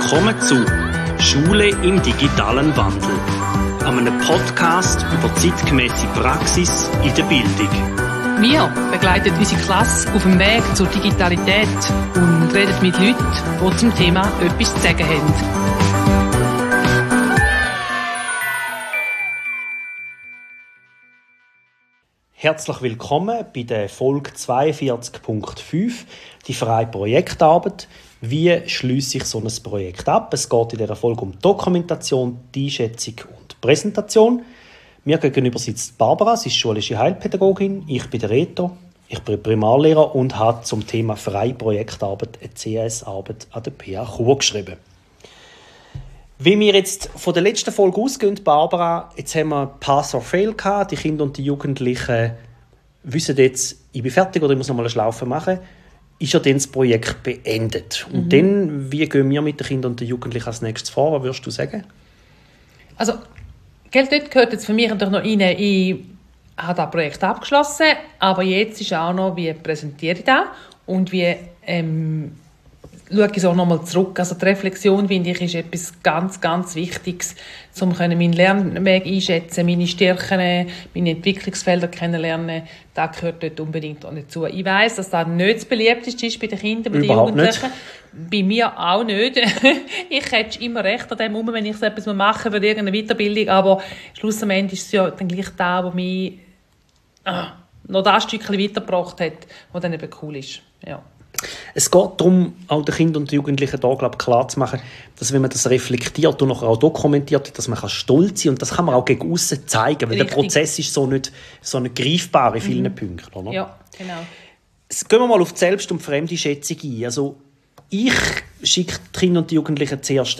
Willkommen zu Schule im digitalen Wandel, einem Podcast über zeitgemäße Praxis in der Bildung. Wir begleiten unsere Klasse auf dem Weg zur Digitalität und reden mit Leuten, die zum Thema etwas zu sagen haben. Herzlich willkommen bei der Folge 42.5, die freie Projektarbeit. Wie schliesse ich so ein Projekt ab? Es geht in dieser Folge um Dokumentation, die Einschätzung und Präsentation. Mir gegenüber sitzt Barbara, sie ist schulische Heilpädagogin. Ich bin der Reto, ich bin Primarlehrer und habe zum Thema freie Projektarbeit eine CS-Arbeit an der PH Chur geschrieben. Wie wir jetzt von der letzten Folge ausgehen, Barbara, jetzt haben wir Pass or Fail gehabt. Die Kinder und die Jugendlichen wissen jetzt, ich bin fertig oder ich muss noch mal eine Schlaufe machen. Ist ja dann das Projekt beendet. Und dann, wie gehen wir mit den Kindern und den Jugendlichen als nächstes vor? Was würdest du sagen? Also, dort gehört jetzt für mich natürlich noch rein, ich habe das Projekt abgeschlossen, aber jetzt ist auch noch, wie präsentiere ich das und wie schaue ich so nochmal zurück. Also die Reflexion, finde ich, ist etwas ganz, ganz Wichtiges, um meinen Lernweg einschätzen, meine Stärken, meine Entwicklungsfelder kennenlernen. Das gehört dort unbedingt auch dazu. Ich weiss, dass das nicht das beliebteste ist bei den Kindern, bei den Jugendlichen. Nicht. Bei mir auch nicht. Ich hätte immer recht an dem wenn ich so etwas machen würde, irgendeine Weiterbildung, aber schlussendlich ist es ja dann gleich da, wo mich noch das Stückchen weitergebracht hat, was dann eben cool ist. Ja. Es geht darum, auch den Kindern und den Jugendlichen da, glaube ich, klar zu machen, dass wenn man das reflektiert und nachher auch dokumentiert, dass man stolz sein kann. Und das kann man auch gegen aussen zeigen, weil der Prozess ist so nicht greifbar in vielen Punkten. Oder? Ja, genau. Jetzt gehen wir mal auf die Selbst- und Fremdeinschätzung ein. Also, ich schicke die Kinder und die Jugendlichen zuerst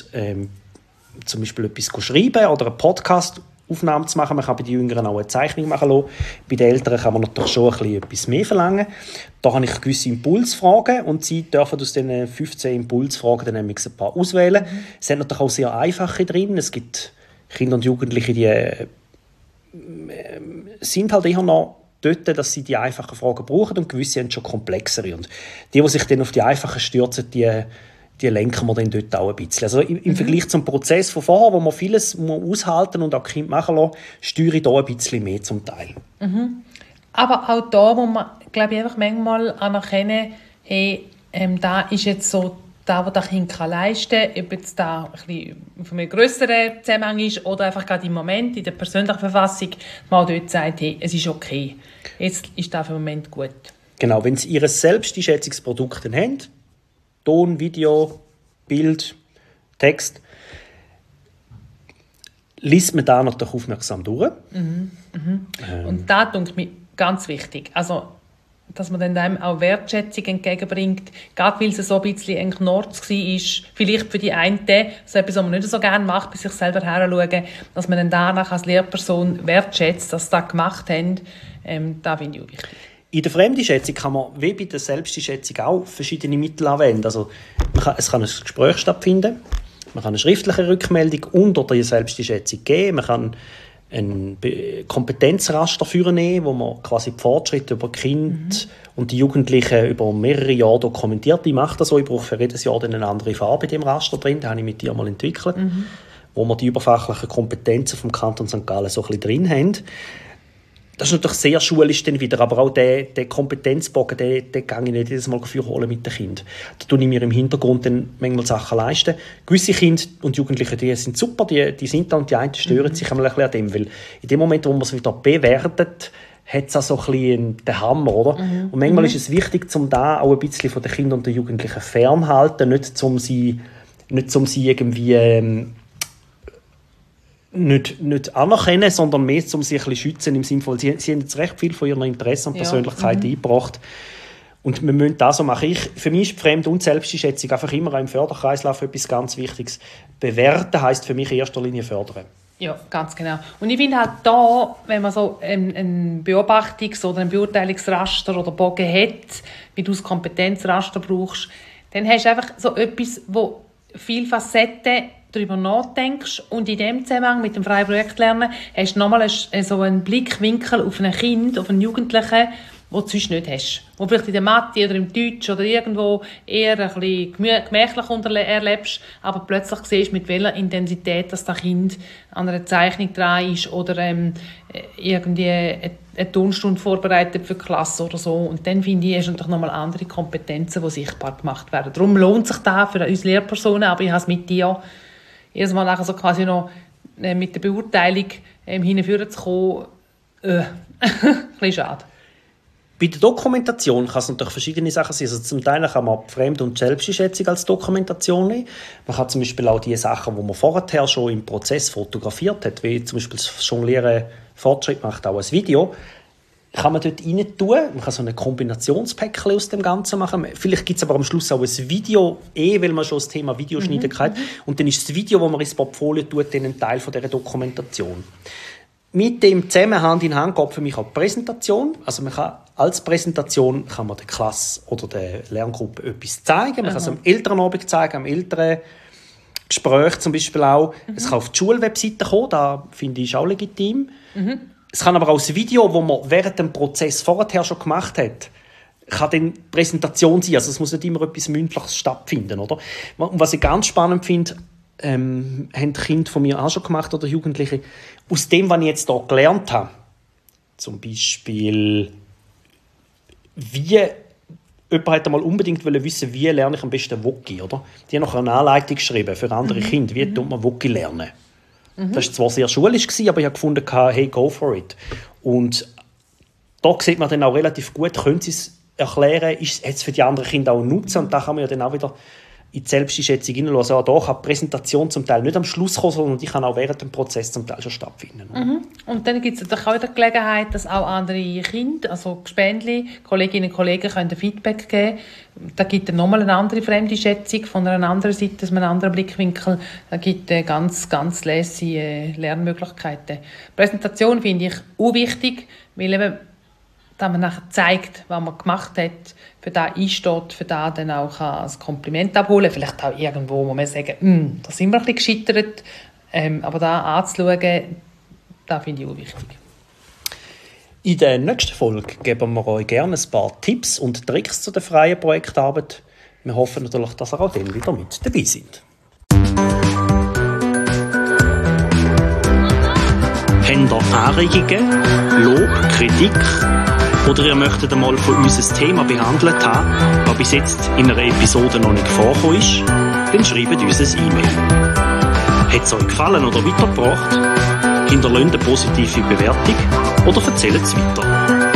zum Beispiel etwas schreiben oder einen Podcast Aufnahmen zu machen. Man kann bei den Jüngeren auch eine Zeichnung machen lassen. Bei den Älteren kann man natürlich schon etwas mehr verlangen. Da habe ich gewisse Impulsfragen und sie dürfen aus diesen 15 Impulsfragen dann nämlich ein paar auswählen. Es sind natürlich auch sehr einfache drin. Es gibt Kinder und Jugendliche, die sind halt eher noch dort, dass sie die einfachen Fragen brauchen und gewisse haben schon komplexere. Und die sich dann auf die einfachen stürzen, die lenken wir dann dort auch ein bisschen. Also im Vergleich zum Prozess von vorher, wo man vieles aushalten und auch Kinder machen lassen, steuere ich da ein bisschen mehr zum Teil. Aber auch da muss man, glaube ich, einfach manchmal anerkennen, hey, da ist jetzt so das, was das Kind leisten kann, ob jetzt da ein bisschen von einem grösseren Zusammenhang ist oder einfach gerade im Moment in der persönlichen Verfassung mal dort sagt, hey, es ist okay. Jetzt ist das für den Moment gut. Genau, wenn sie ihr Selbsteinschätzungsprodukt haben, Ton, Video, Bild, Text, liest man da natürlich aufmerksam durch. Und da denke ich ganz wichtig. Also, dass man dann einem auch Wertschätzung entgegenbringt, gerade weil es so ein bisschen Knorz war, vielleicht für die einen, so etwas, was man nicht so gerne macht, bei sich selber heranschauen, dass man dann danach als Lehrperson wertschätzt, dass sie das gemacht haben, das finde ich auch wichtig. In der Fremdeinschätzung kann man, wie bei der Selbsteinschätzung, auch verschiedene Mittel anwenden. Also, es kann ein Gespräch stattfinden, man kann eine schriftliche Rückmeldung unter der Selbsteinschätzung geben, man kann ein Kompetenzraster nehmen, wo man quasi die Fortschritte über die Kinder und die Jugendlichen über mehrere Jahre dokumentiert. Ich mache das so, ich brauche für jedes Jahr dann eine andere Farbe in dem Raster drin, das habe ich mit dir mal entwickelt, wo wir die überfachlichen Kompetenzen vom Kanton St. Gallen so ein bisschen drin haben. Das ist natürlich sehr schulisch dann wieder, aber auch der Kompetenzbogen, den gehe ich nicht jedes Mal holen mit den Kindern. Da tue ich mir im Hintergrund dann manchmal Sachen leisten. Gewisse Kinder und Jugendliche, die sind super, die sind da und die einen stören sich einmal ein bisschen an dem, weil in dem Moment, wo man es wieder bewertet, hat es auch so ein bisschen den Hammer, oder? Und manchmal ist es wichtig, um da auch ein bisschen von den Kindern und den Jugendlichen fernhalten, nicht um sie irgendwie nicht anerkennen, sondern mehr, um sie ein bisschen schützen, im Sinne von, sie haben jetzt recht viel von ihren Interessen und Persönlichkeit eingebracht. Und wir müssen das so machen. Für mich ist die Fremd- und Selbsteinschätzung einfach immer im Förderkreislauf etwas ganz Wichtiges. Bewerten heisst für mich in erster Linie fördern. Ja, ganz genau. Und ich finde halt da, wenn man so ein Beobachtungs- oder ein Beurteilungsraster oder Bogen hat, wie du das Kompetenzraster brauchst, dann hast du einfach so etwas, wo viele Facetten darüber nachdenkst und in dem Zusammenhang mit dem freien Projektlernen hast du nochmal so einen Blickwinkel auf ein Kind, auf einen Jugendlichen, wo du sonst nicht hast. Wo vielleicht in der Mathe oder im Deutsch oder irgendwo eher ein bisschen gemächlich erlebst, aber plötzlich siehst, mit welcher Intensität das Kind an einer Zeichnung dran ist oder irgendwie eine Turnstunde vorbereitet für die Klasse oder so. Und dann finde ich, ist natürlich nochmal andere Kompetenzen, die sichtbar gemacht werden. Darum lohnt sich das für uns Lehrpersonen, aber ich habe es mit dir erstmal nachher so quasi noch mit der Beurteilung hinführen zu kommen, ein bisschen schade. Bei der Dokumentation kann es natürlich verschiedene Sachen sein. Also zum Teil kann man die Fremd- und Selbsteinschätzung als Dokumentation nehmen. Man kann zum Beispiel auch die Sachen, die man vorher schon im Prozess fotografiert hat, wie zum Beispiel das Jonglieren Fortschritt macht, auch ein Video, kann man dort rein tun. Man kann so ein Kombinationspäckchen aus dem Ganzen machen. Vielleicht gibt es aber am Schluss auch ein Video, weil man schon das Thema Videoschneiden hat. Und dann ist das Video, das man ins Portfolio tut, dann ein Teil von dieser Dokumentation. Mit dem zusammen Hand in Hand geht für mich auch die Präsentation. Also man kann als Präsentation kann man der Klasse oder der Lerngruppe etwas zeigen. Man kann es am Elternabend zeigen, am Elterngespräch zum Beispiel auch. Es kann auf die Schulwebseite kommen, das finde ich auch legitim. Es kann aber auch das Video, das man während dem Prozess vorher schon gemacht hat, kann dann Präsentation sein. Also es muss nicht immer etwas Mündliches stattfinden, oder? Und was ich ganz spannend finde, haben die Kinder von mir auch schon gemacht oder Jugendliche, aus dem, was ich jetzt hier gelernt habe, zum Beispiel, jemand hat einmal unbedingt wissen, wie lerne ich am besten Wokki, oder? Die haben noch eine Anleitung geschrieben für andere Kinder, wie tut man Wokki lernen. Das war zwar sehr schulisch, aber ich habe gefunden, hey, go for it. Und da sieht man dann auch relativ gut, können sie es erklären, ist es für die anderen Kinder auch einen Nutzen, und da kann man ja dann auch wieder in die Selbsteinschätzung hineinschauen. Also auch da kann die Präsentation zum Teil nicht am Schluss kommen, sondern die kann auch während dem Prozess zum Teil schon stattfinden. Und dann gibt es natürlich auch die Gelegenheit, dass auch andere Kinder, also Gespendli, Kolleginnen und Kollegen, können Feedback geben. Da gibt es nochmal eine andere Fremdeinschätzung von einer anderen Seite, aus einem anderen Blickwinkel. Da gibt es ganz, ganz lässige Lernmöglichkeiten. Präsentation finde ich auch wichtig, weil eben, dass man nachher zeigt, was man gemacht hat, für das einsteht, für das dann auch ein Kompliment abholen kann. Vielleicht auch irgendwo, wo man sagen, da sind wir ein bisschen gescheitert. Aber da anzuschauen, das finde ich auch wichtig. In der nächsten Folge geben wir euch gerne ein paar Tipps und Tricks zu der freien Projektarbeit. Wir hoffen natürlich, dass ihr auch dann wieder mit dabei seid. Habt ihr Anregungen, Lob, Kritik oder ihr möchtet einmal von uns ein Thema behandelt haben, das bis jetzt in einer Episode noch nicht vorgekommen ist, dann schreibt uns ein E-Mail. Hat es euch gefallen oder weitergebracht? Hinterlasst eine positive Bewertung oder erzählt es weiter.